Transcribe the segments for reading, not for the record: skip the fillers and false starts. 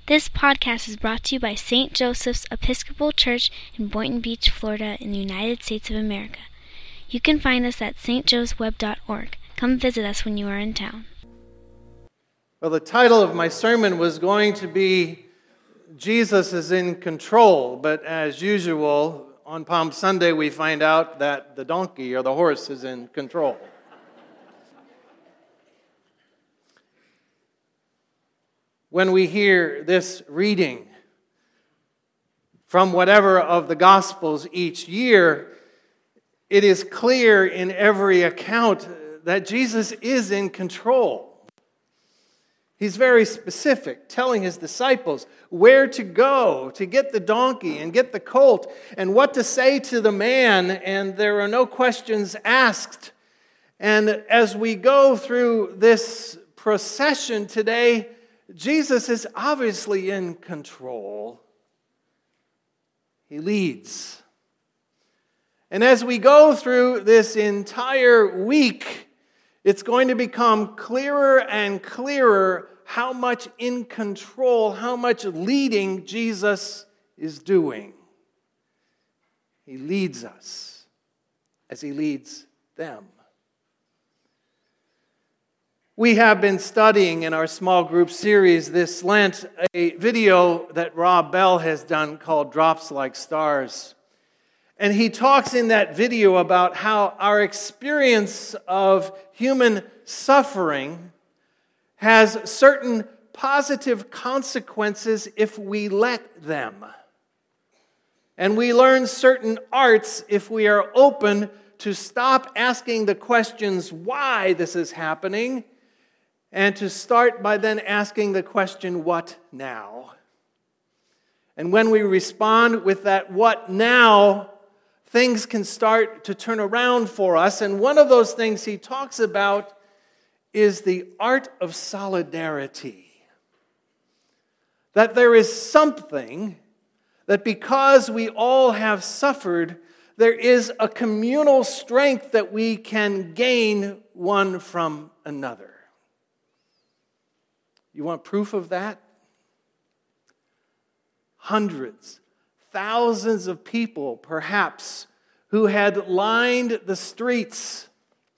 This podcast is brought to you by St. Joseph's Episcopal Church in Boynton Beach, Florida, in the United States of America. You can find us at stjoesweb.org. Come visit us when you are in town. Well, the title of my sermon was going to be Jesus is in control, but as usual, on Palm Sunday we find out that the donkey or the horse is in control. When we hear this reading from whatever of the Gospels each year, it is clear in every account that Jesus is in control. He's very specific, telling his disciples where to go to get the donkey and get the colt and what to say to the man, and there are no questions asked. And as we go through this procession today, Jesus is obviously in control. He leads. And as we go through this entire week, it's going to become clearer and clearer how much in control, how much leading Jesus is doing. He leads us as he leads them. We have been studying in our small group series this Lent a video that Rob Bell has done called Drops Like Stars. And he talks in that video about how our experience of human suffering has certain positive consequences if we let them. And we learn certain arts if we are open to stop asking the questions why this is happening, and to start by then asking the question, what now? And when we respond with that what now, things can start to turn around for us. And one of those things he talks about is the art of solidarity. That there is something that because we all have suffered, there is a communal strength that we can gain one from another. You want proof of that? Hundreds, thousands of people, perhaps, who had lined the streets.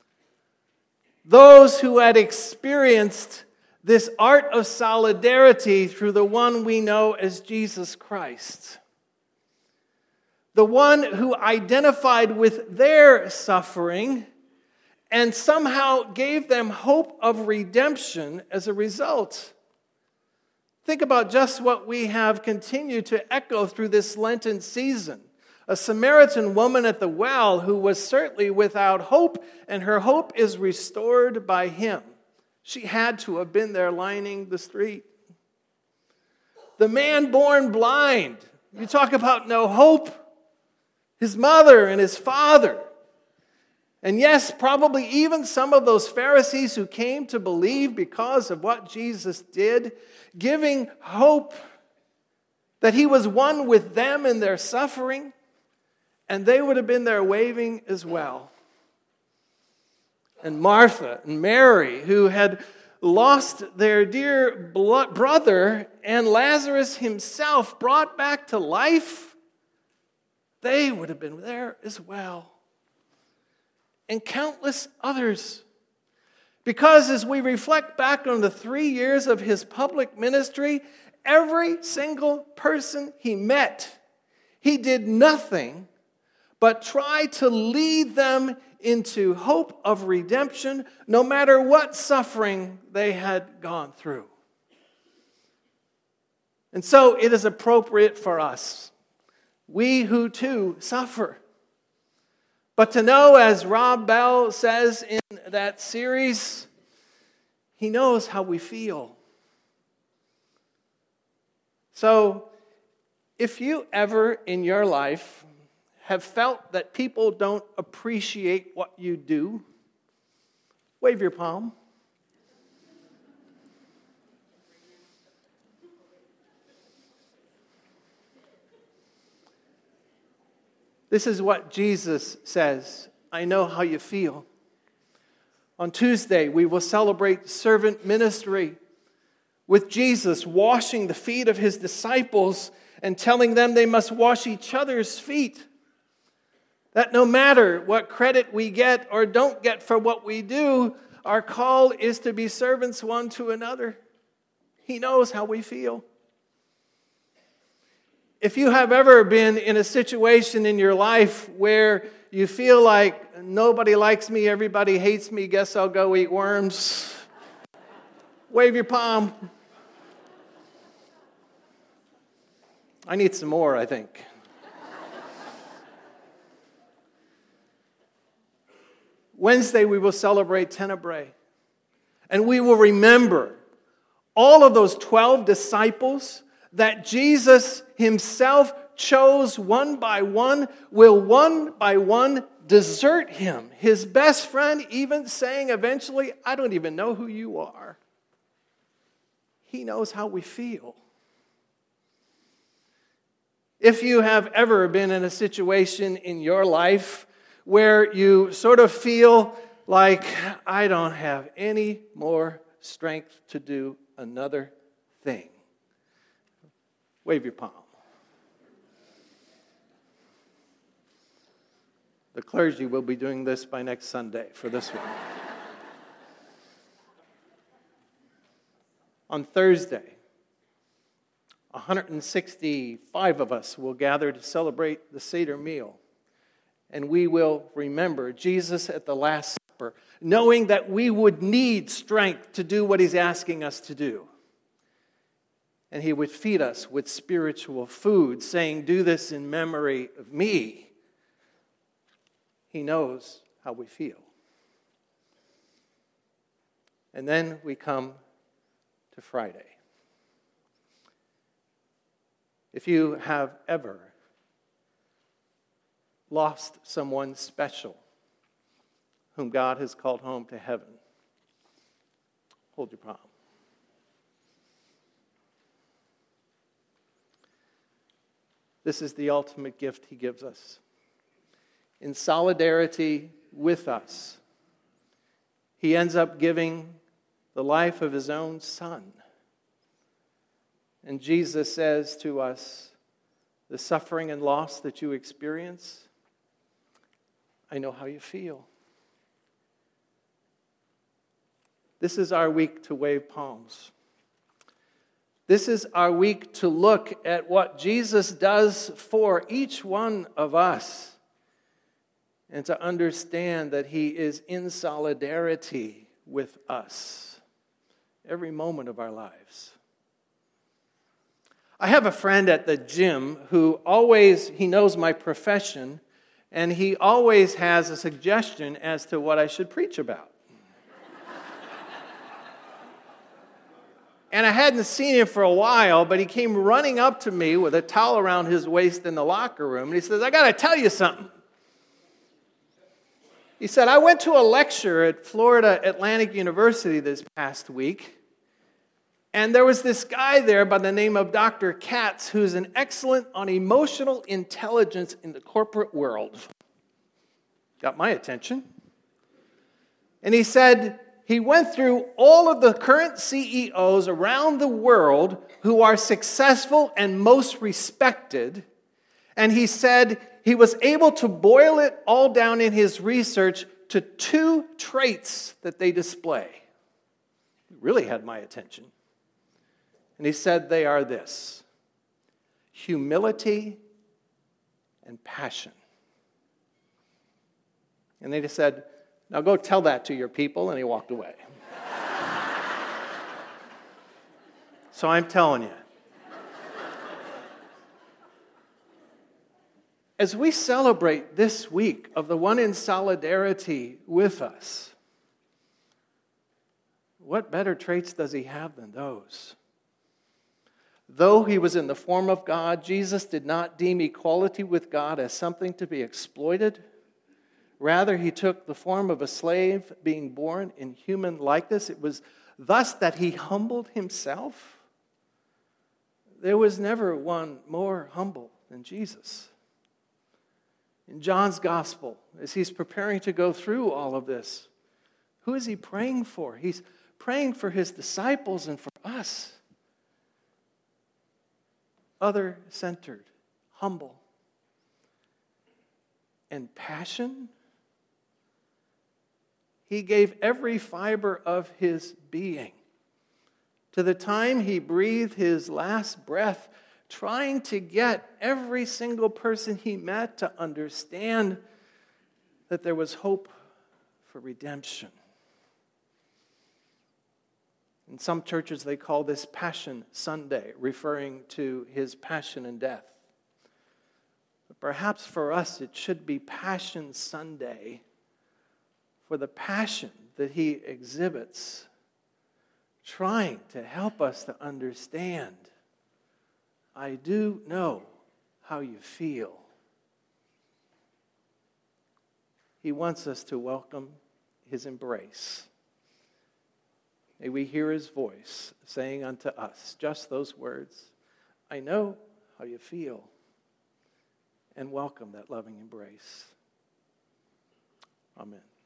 Those who had experienced this art of solidarity through the one we know as Jesus Christ. The one who identified with their suffering and somehow gave them hope of redemption as a result. Think about just what we have continued to echo through this Lenten season. A Samaritan woman at the well who was certainly without hope, and her hope is restored by him. She had to have been there lining the street. The man born blind. You talk about no hope. His mother and his father. And yes, probably even some of those Pharisees who came to believe because of what Jesus did, giving hope that he was one with them in their suffering, and they would have been there waving as well. And Martha and Mary, who had lost their dear brother, and Lazarus himself brought back to life, they would have been there as well. And countless others. Because as we reflect back on the 3 years of his public ministry, every single person he met, he did nothing but try to lead them into hope of redemption, no matter what suffering they had gone through. And so it is appropriate for us, we who too suffer, but to know, as Rob Bell says in that series, he knows how we feel. So, if you ever in your life have felt that people don't appreciate what you do, wave your palm. This is what Jesus says. I know how you feel. On Tuesday, we will celebrate servant ministry. with Jesus washing the feet of his disciples and telling them they must wash each other's feet. That no matter what credit we get or don't get for what we do, our call is to be servants one to another. He knows how we feel. If you have ever been in a situation in your life where you feel like nobody likes me, everybody hates me, guess I'll go eat worms, wave your palm. I need some more, I think. Wednesday, we will celebrate Tenebrae. And we will remember all of those 12 disciples that Jesus himself chose one by one, will one by one desert him. His best friend even saying eventually, I don't even know who you are. He knows how we feel. If you have ever been in a situation in your life where you sort of feel like, I don't have any more strength to do another thing, wave your palm. The clergy will be doing this by next Sunday for this one. On Thursday, 165 of us will gather to celebrate the Seder meal. And we will remember Jesus at the Last Supper, knowing that we would need strength to do what he's asking us to do. And he would feed us with spiritual food, saying, do this in memory of me. He knows how we feel. And then we come to Friday. If you have ever lost someone special whom God has called home to heaven, hold your palm. This is the ultimate gift he gives us. In solidarity with us, he ends up giving the life of his own son. And Jesus says to us, the suffering and loss that you experience, I know how you feel. This is our week to wave palms. This is our week to look at what Jesus does for each one of us and to understand that he is in solidarity with us every moment of our lives. I have a friend at the gym who he knows my profession, and he always has a suggestion as to what I should preach about. And I hadn't seen him for a while, but he came running up to me with a towel around his waist in the locker room, and he says, I got to tell you something. He said, I went to a lecture at Florida Atlantic University this past week, and there was this guy there by the name of Dr. Katz, who's an excellent on emotional intelligence in the corporate world. Got my attention. And he said he went through all of the current CEOs around the world who are successful and most respected. And he said he was able to boil it all down in his research to 2 traits that they display. It really had my attention. And he said they are this: humility and passion. And they just said, now go tell that to your people, and he walked away. So I'm telling you, as we celebrate this week of the one in solidarity with us, what better traits does he have than those? Though he was in the form of God, Jesus did not deem equality with God as something to be exploited. Rather, he took the form of a slave, being born in human likeness. It was thus that he humbled himself. There was never one more humble than Jesus. In John's gospel, as he's preparing to go through all of this, who is he praying for? He's praying for his disciples and for us. other-centered, humble, and passion. He gave every fiber of his being to the time he breathed his last breath, trying to get every single person he met to understand that there was hope for redemption. In some churches, they call this Passion Sunday, referring to his passion and death. But perhaps for us, it should be Passion Sunday for the passion that he exhibits, trying to help us to understand, I do know how you feel. He wants us to welcome his embrace. May we hear his voice saying unto us just those words, I know how you feel, and welcome that loving embrace. Amen.